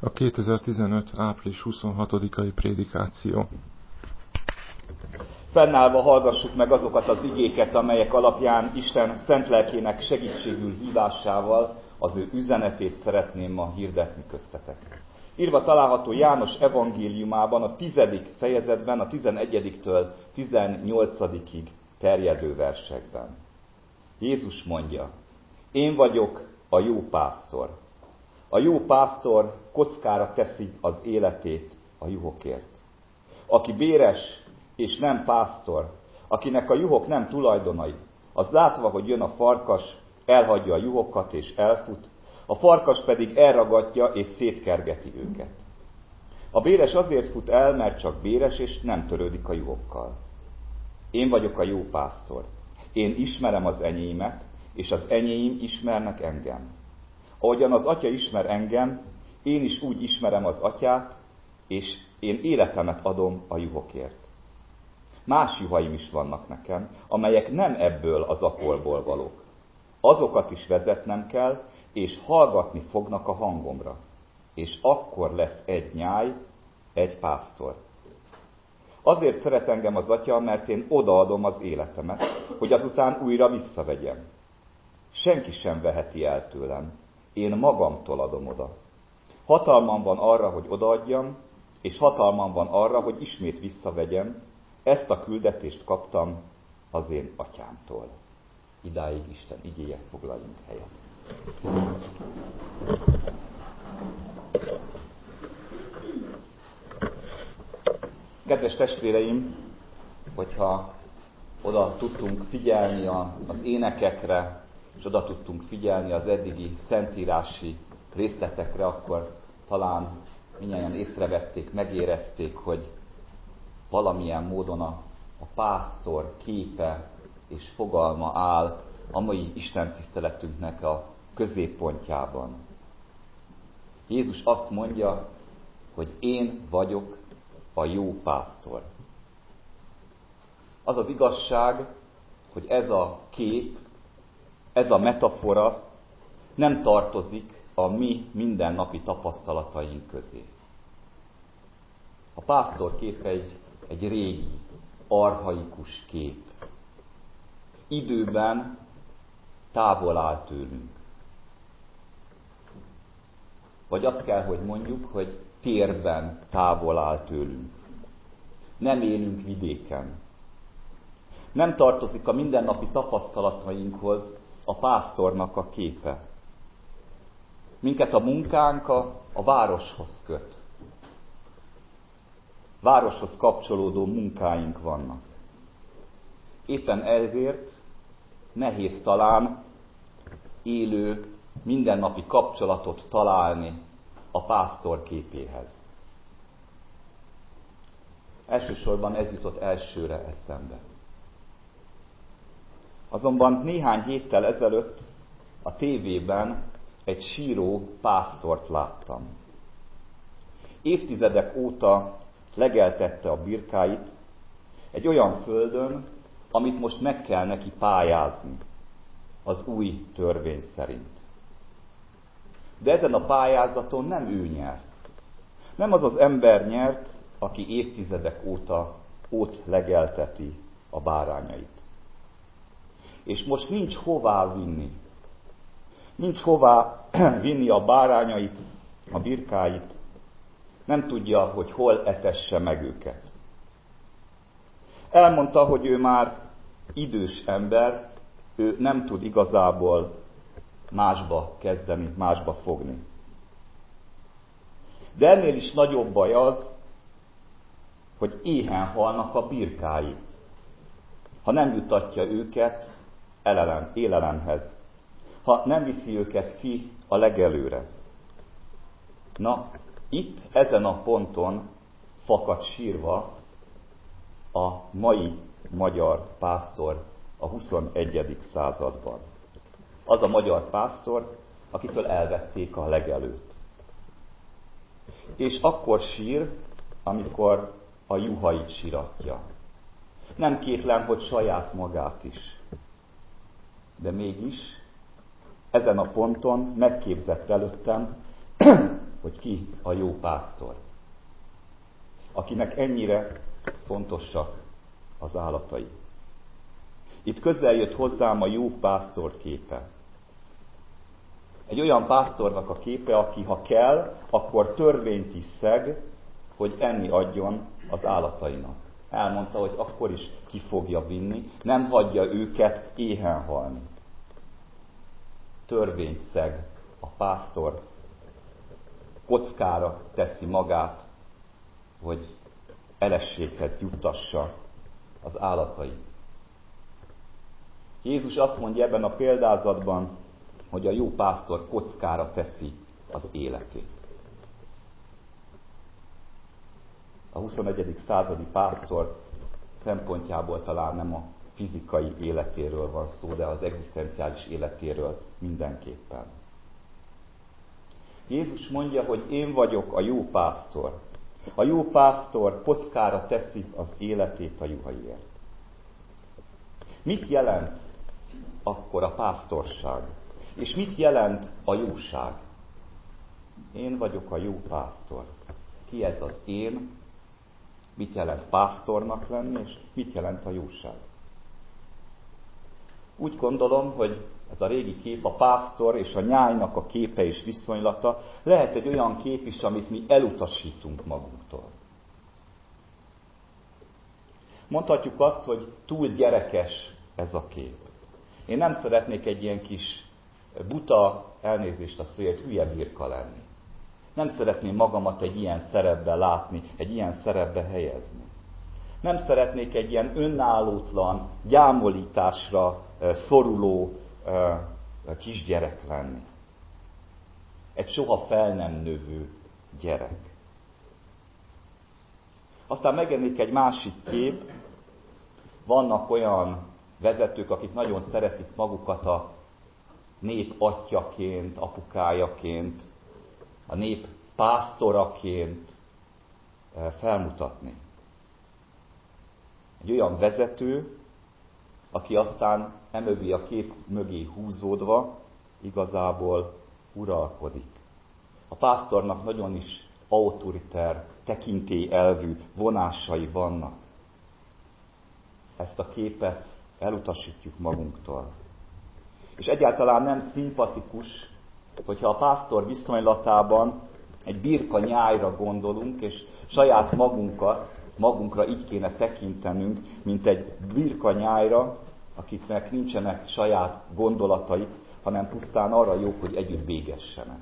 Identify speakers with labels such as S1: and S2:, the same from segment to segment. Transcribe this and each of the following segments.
S1: A 2015. április 26-ai prédikáció.
S2: Fennállva hallgassuk meg azokat az igéket, amelyek alapján Isten szent lelkének segítségül hívásával az ő üzenetét szeretném ma hirdetni köztetek. Írva található János evangéliumában a 10. fejezetben, a 11-től 18-ig terjedő versekben. Jézus mondja: én vagyok a jó pásztor. A jó pásztor kockára teszi az életét a juhokért. Aki béres és nem pásztor, akinek a juhok nem tulajdonai, az látva, hogy jön a farkas, elhagyja a juhokat és elfut, a farkas pedig elragadja és szétkergeti őket. A béres azért fut el, mert csak béres és nem törődik a juhokkal. Én vagyok a jó pásztor. Én ismerem az enyémet, és az enyéim ismernek engem. Ahogyan az Atya ismer engem, én is úgy ismerem az Atyát, és én életemet adom a juhokért. Más juhaim is vannak nekem, amelyek nem ebből az akolból valók. Azokat is vezetnem kell, és hallgatni fognak a hangomra. És akkor lesz egy nyáj, egy pásztor. Azért szeret engem az Atya, mert én odaadom az életemet, hogy azután újra visszavegyem. Senki sem veheti el tőlem. Én magamtól adom oda. Hatalmam van arra, hogy odaadjam, és hatalmam van arra, hogy ismét visszavegyem. Ezt a küldetést kaptam az én Atyámtól. Idáig Isten igéje, foglaljunk helyet. Kedves testvéreim, hogyha oda tudtunk figyelni az énekekre, és oda tudtunk figyelni az eddigi szentírási részletekre, akkor talán mindnyájan észrevették, megérezték, hogy valamilyen módon a pásztor képe és fogalma áll a mai istentiszteletünknek a középpontjában. Jézus azt mondja, hogy én vagyok a jó pásztor. Az az igazság, hogy ez a kép, ez a metafora nem tartozik a mi mindennapi tapasztalataink közé. A pásztor kép egy régi, archaikus kép. Időben távol áll tőlünk. Vagy azt kell, hogy mondjuk, hogy térben távol áll tőlünk. Nem élünk vidéken. Nem tartozik a mindennapi tapasztalatainkhoz a pásztornak a képe. Minket a munkánk a városhoz köt. Városhoz kapcsolódó munkáink vannak. Éppen ezért nehéz talán élő, mindennapi kapcsolatot találni a pásztor képéhez. Elsősorban ez jutott elsőre eszembe. Azonban néhány héttel ezelőtt a tévében egy síró pásztort láttam. Évtizedek óta legeltette a birkáit egy olyan földön, amit most meg kell neki pályázni az új törvény szerint. De ezen a pályázaton nem ő nyert. Nem az az ember nyert, aki évtizedek óta ott legelteti a bárányait. És most nincs hová vinni. Nincs hová vinni a bárányait, a birkáit. Nem tudja, hogy hol etesse meg őket. Elmondta, hogy ő már idős ember, ő nem tud igazából másba kezdeni, másba fogni. De ennél is nagyobb baj az, hogy éhen halnak a birkái, ha nem jutatja őket élelemhez, ha nem viszi őket ki a legelőre. Na, itt, ezen a ponton fakad sírva a mai magyar pásztor a 21. században. Az a magyar pásztor, akitől elvették a legelőt. És akkor sír, amikor a juhait siratja. Nem kétlem, hogy saját magát is. De mégis ezen a ponton megképzett előttem hogy ki a jó pásztor, akinek ennyire fontosak az állatai. Itt közel jött hozzám a jó pásztor képe. Egy olyan pásztornak a képe, aki ha kell, akkor törvényt is szeg, hogy enni adjon az állatainak. Elmondta, hogy akkor is ki fogja vinni, nem hagyja őket éhen halni. Törvényt szeg a pásztor, kockára teszi magát, hogy elességhez juttassa az állatait. Jézus azt mondja ebben a példázatban, hogy a jó pásztor kockára teszi az életét. A 21. századi pásztor szempontjából talán nem a fizikai életéről van szó, de az egzisztenciális életéről mindenképpen. Jézus mondja, hogy én vagyok a jó pásztor. A jó pásztor kockára teszi az életét a juhaiért. Mit jelent akkor a pásztorság? És mit jelent a jóság? Én vagyok a jó pásztor. Ki ez az én? Mit jelent pásztornak lenni, és mit jelent a jóság? Úgy gondolom, hogy ez a régi kép, a pásztor és a nyájnak a képe és viszonylata lehet egy olyan kép is, amit mi elutasítunk magunktól. Mondhatjuk azt, hogy túl gyerekes ez a kép. Én nem szeretnék egy ilyen kis buta, elnézést a szóért, hülye birka lenni. Nem szeretném magamat egy ilyen szerepbe látni, egy ilyen szerepbe helyezni. Nem szeretnék egy ilyen önállótlan, gyámolításra szoruló kisgyerek lenni. Egy soha fel nem növő gyerek. Aztán megjelenik egy másik kép. Vannak olyan vezetők, akik nagyon szeretik magukat a nép atyjaként, apukájaként, a nép pásztoraként felmutatni. Egy olyan vezető, aki aztán emögé a kép mögé húzódva igazából uralkodik. A pásztornak nagyon is autoriter, tekintélyelvű vonásai vannak. Ezt a képet elutasítjuk magunktól. És egyáltalán nem szimpatikus, hogyha a pásztor viszonylatában egy birka nyájra gondolunk, és saját magunkra így kéne tekintenünk, mint egy birka nyájra, akiknek nincsenek saját gondolataik, hanem pusztán arra jók, hogy együtt végessenek.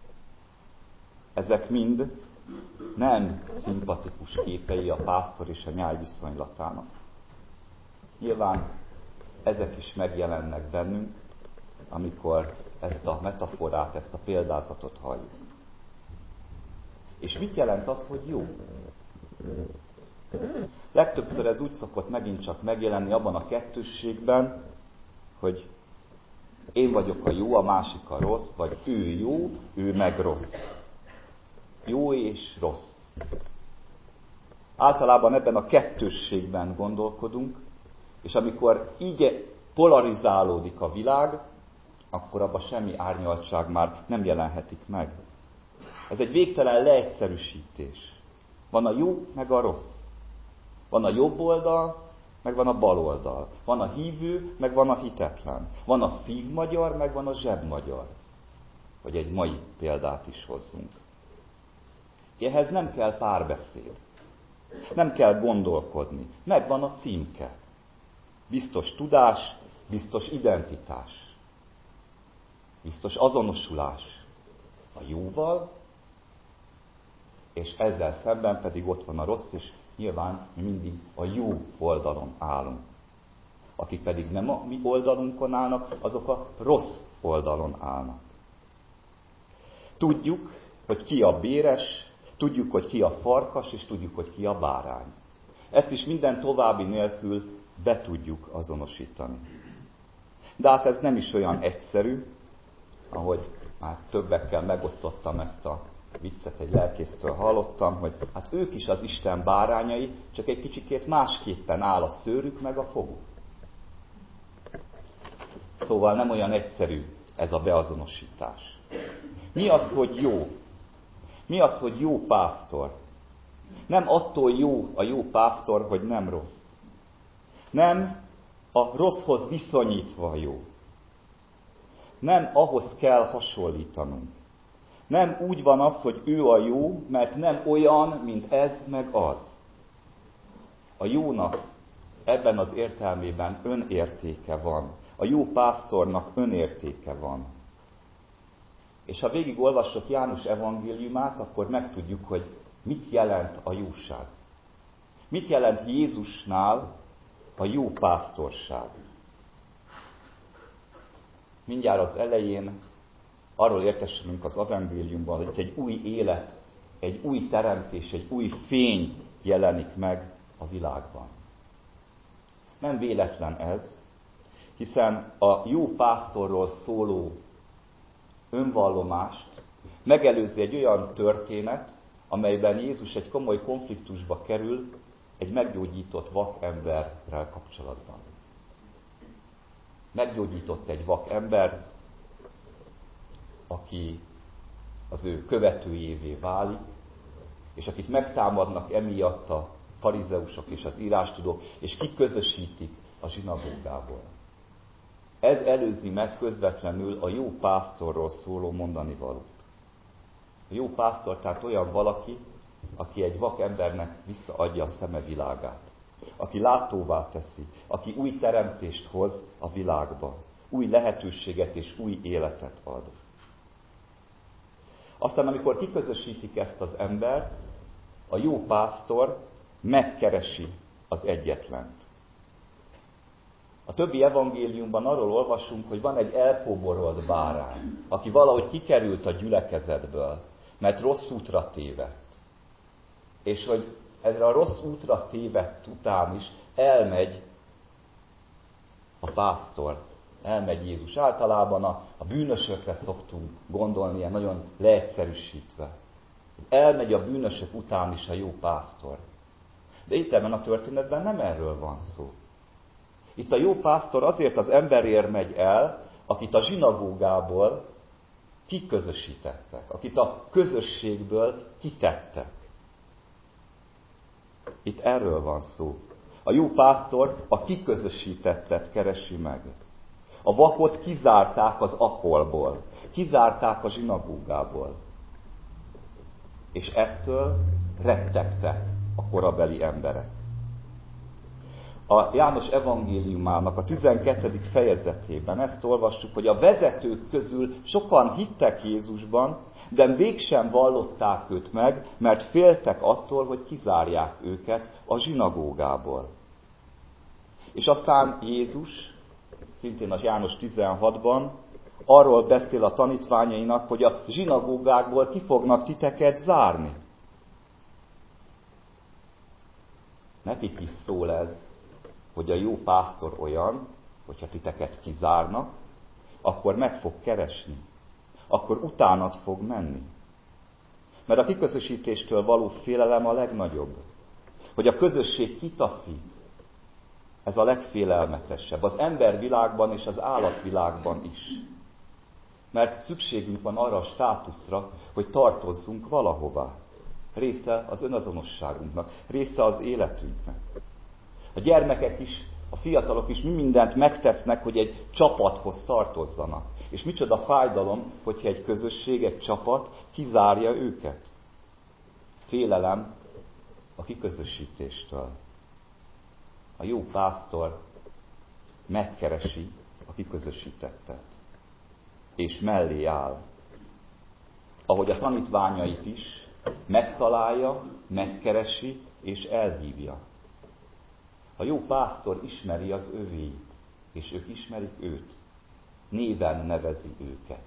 S2: Ezek mind nem szimpatikus képei a pásztor és a nyáj viszonylatának. Nyilván ezek is megjelennek bennünk, amikor ezt a metaforát, ezt a példázatot halljuk. És mit jelent az, hogy jó? Legtöbbször ez úgy szokott megint csak megjelenni abban a kettősségben, hogy én vagyok a jó, a másik a rossz, vagy ő jó, ő meg rossz. Jó és rossz. Általában ebben a kettősségben gondolkodunk, és amikor így polarizálódik a világ, akkor abban semmi árnyaltság már nem jelenhetik meg. Ez egy végtelen leegyszerűsítés. Van a jó, meg a rossz. Van a jobb oldal, meg van a bal oldal. Van a hívő, meg van a hitetlen. Van a szívmagyar, meg van a zsebmagyar. Hogy egy mai példát is hozzunk. Ehhez nem kell párbeszéd. Nem kell gondolkodni. Megvan a címke. Biztos tudás, biztos identitás. Biztos azonosulás a jóval, és ezzel szemben pedig ott van a rossz, és nyilván mindig a jó oldalon állunk. Akik pedig nem a mi oldalunkon állnak, azok a rossz oldalon állnak. Tudjuk, hogy ki a béres, tudjuk, hogy ki a farkas, és tudjuk, hogy ki a bárány. Ezt is minden további nélkül be tudjuk azonosítani. De hát ez nem is olyan egyszerű, ahogy már többekkel megosztottam ezt a viccet, egy lelkésztől hallottam, hogy hát ők is az Isten bárányai, csak egy kicsikét másképpen áll a szőrük meg a foguk. Szóval nem olyan egyszerű ez a beazonosítás. Mi az, hogy jó? Mi az, hogy jó pásztor? Nem attól jó a jó pásztor, hogy nem rossz. Nem a rosszhoz viszonyítva jó. Nem ahhoz kell hasonlítanunk. Nem úgy van az, hogy ő a jó, mert nem olyan, mint ez meg az. A jónak ebben az értelmében önértéke van. A jó pásztornak önértéke van. És ha végig olvassuk János evangéliumát, akkor megtudjuk, hogy mit jelent a jóság. Mit jelent Jézusnál a jó pásztorság. Mindjárt az elején arról értesülünk az evangéliumban, hogy egy új élet, egy új teremtés, egy új fény jelenik meg a világban. Nem véletlen ez, hiszen a jó pásztorról szóló önvallomást megelőzi egy olyan történet, amelyben Jézus egy komoly konfliktusba kerül egy meggyógyított vakemberrel kapcsolatban. Meggyógyított egy vakembert, aki az ő követőjévé válik, és akit megtámadnak emiatt a farizeusok és az írástudók, és kiközösítik a zsinagógából. Ez előzi meg közvetlenül a jó pásztorról szóló mondanivalót. A jó pásztor tehát olyan valaki, aki egy vakembernek visszaadja a szeme világát. Aki látóvá teszi, aki új teremtést hoz a világba. Új lehetőséget és új életet ad. Aztán, amikor kiközösítik ezt az embert, a jó pásztor megkeresi az egyetlent. A többi evangéliumban arról olvasunk, hogy van egy elkóborolt bárány, aki valahogy kikerült a gyülekezetből, mert rossz útra tévedt. És hogy erre a rossz útra tévedt után is elmegy a pásztor, elmegy Jézus. Általában a bűnösökre szoktunk gondolni, ilyen nagyon leegyszerűsítve. Elmegy a bűnösök után is a jó pásztor. De itt ebben a történetben nem erről van szó. Itt a jó pásztor azért az emberért megy el, akit a zsinagógából kiközösítettek, akit a közösségből kitettek. Itt erről van szó. A jó pásztor a kiközösítettet keresi meg. A vakot kizárták az akolból, kizárták a zsinagógából. És ettől rettegtek a korabeli emberek. A János evangéliumának a 12. fejezetében ezt olvassuk, hogy a vezetők közül sokan hittek Jézusban, de mégsem vallották őt meg, mert féltek attól, hogy kizárják őket a zsinagógából. És aztán Jézus, szintén az János 16-ban, arról beszél a tanítványainak, hogy a zsinagógákból ki fognak titeket zárni. Nekik is szól ez, hogy a jó pásztor olyan, hogyha titeket kizárnak, akkor meg fog keresni. Akkor utánad fog menni. Mert a kiközösítéstől való félelem a legnagyobb. Hogy a közösség kitaszít. Ez a legfélelmetesebb. Az embervilágban és az állatvilágban is. Mert szükségünk van arra a státuszra, hogy tartozzunk valahová. Része az önazonosságunknak, része az életünknek. A gyermekek is, a fiatalok is mi mindent megtesznek, hogy egy csapathoz tartozzanak. És micsoda fájdalom, hogyha egy közösség, egy csapat kizárja őket. Félelem a kiközösítéstől. A jó pásztor megkeresi a kiközösítettet. És mellé áll. Ahogy a tanítványait is megtalálja, megkeresi és elhívja. A jó pásztor ismeri az övéit, és ők ismerik őt. Néven nevezi őket.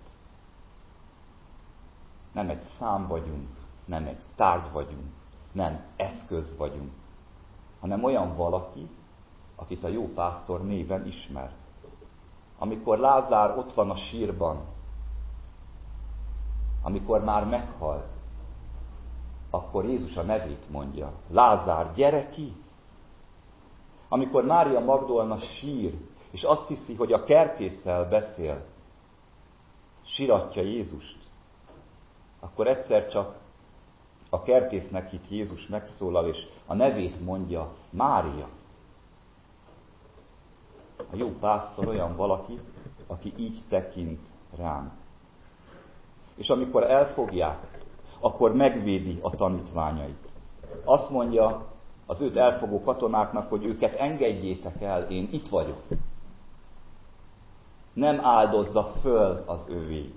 S2: Nem egy szám vagyunk, nem egy tárgy vagyunk, nem eszköz vagyunk, hanem olyan valaki, akit a jó pásztor néven ismer. Amikor Lázár ott van a sírban, amikor már meghalt, akkor Jézus a nevét mondja. Lázár, gyere ki! Amikor Mária Magdolna sír, és azt hiszi, hogy a kertésszel beszél, síratja Jézust, akkor egyszer csak A kertésznek itt Jézus megszólal, és a nevét mondja, Mária. A jó pásztor olyan valaki, aki így tekint rám. És amikor elfogják, akkor megvédi a tanítványait. Azt mondja az őt elfogó katonáknak, hogy őket engedjétek el, én itt vagyok. Nem áldozza föl az övéit.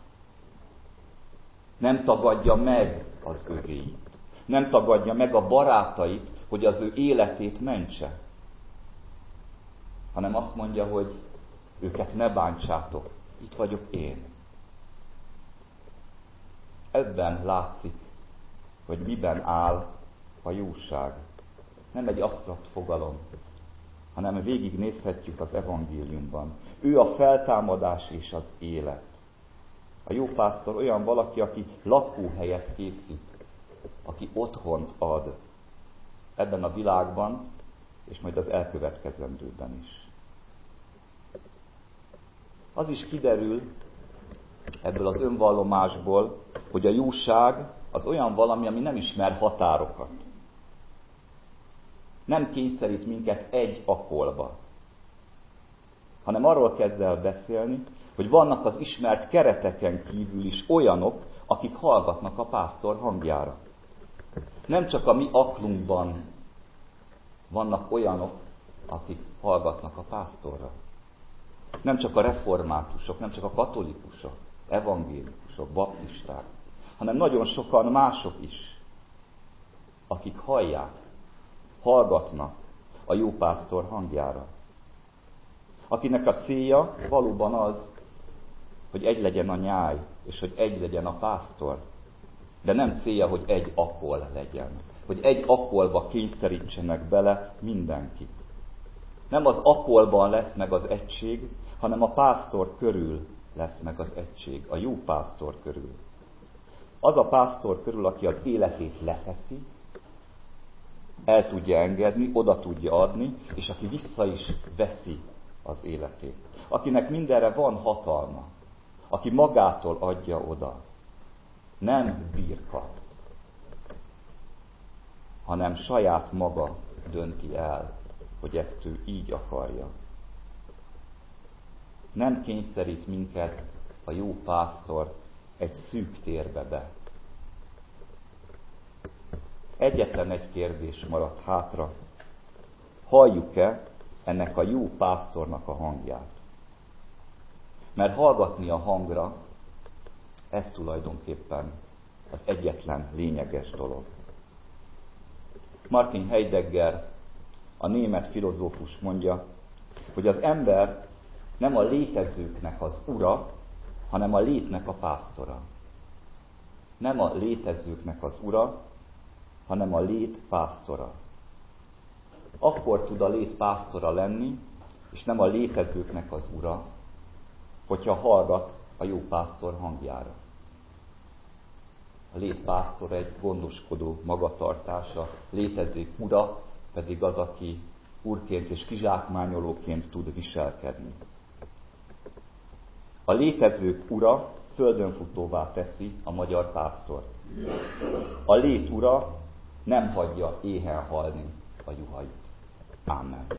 S2: Nem tagadja meg az övéit. Nem tagadja meg a barátait, hogy az ő életét mentse. Hanem azt mondja, hogy őket ne bántsátok. Itt vagyok én. Ebben látszik, hogy miben áll a jóság. Nem egy absztrakt fogalom, hanem végignézhetjük az evangéliumban. Ő a feltámadás és az élet. A jó pásztor olyan valaki, aki lakóhelyet készít, aki otthont ad ebben a világban, és majd az elkövetkezendőben is. Az is kiderül ebből az önvallomásból, hogy a jóság az olyan valami, ami nem ismer határokat. Nem kényszerít minket egy akolba, hanem arról kezd el beszélni, hogy vannak az ismert kereteken kívül is olyanok, akik hallgatnak a pásztor hangjára. Nem csak a mi aklunkban vannak olyanok, akik hallgatnak a pásztorra. Nem csak a reformátusok, nem csak a katolikusok, evangélikusok, baptisták, hanem nagyon sokan mások is, akik hallgatnak a jó pásztor hangjára. Akinek a célja valóban az, hogy egy legyen a nyáj, és hogy egy legyen a pásztor. De nem célja, hogy egy akol legyen. Hogy egy akolba kényszerítsenek bele mindenkit. Nem az akolban lesz meg az egység, hanem a pásztor körül lesz meg az egység. A jó pásztor körül. Az a pásztor körül, aki az életét leteszi, el tudja engedni, oda tudja adni, és aki vissza is veszi az életét. Akinek mindenre van hatalma. Aki magától adja oda. Nem birka, hanem saját maga dönti el, hogy ezt ő így akarja. Nem kényszerít minket a jó pásztor egy szűk térbe be. Egyetlen egy kérdés maradt hátra. Halljuk-e ennek a jó pásztornak a hangját? Mert hallgatni a hangra, ez tulajdonképpen az egyetlen lényeges dolog. Martin Heidegger, a német filozófus mondja, hogy az ember nem a létezőknek az ura, hanem a létnek a pásztora. Nem a létezőknek az ura, hanem a lét pásztora. Akkor tud a lét pásztora lenni, és nem a létezőknek az ura, hogyha hallgat a jó pásztor hangjára. A létpásztor egy gondoskodó magatartása, létezők ura pedig az, aki úrként és kizsákmányolóként tud viselkedni. A létezők ura földönfutóvá teszi a magyar pásztort. A lét ura nem hagyja éhen halni a juhait. Amen.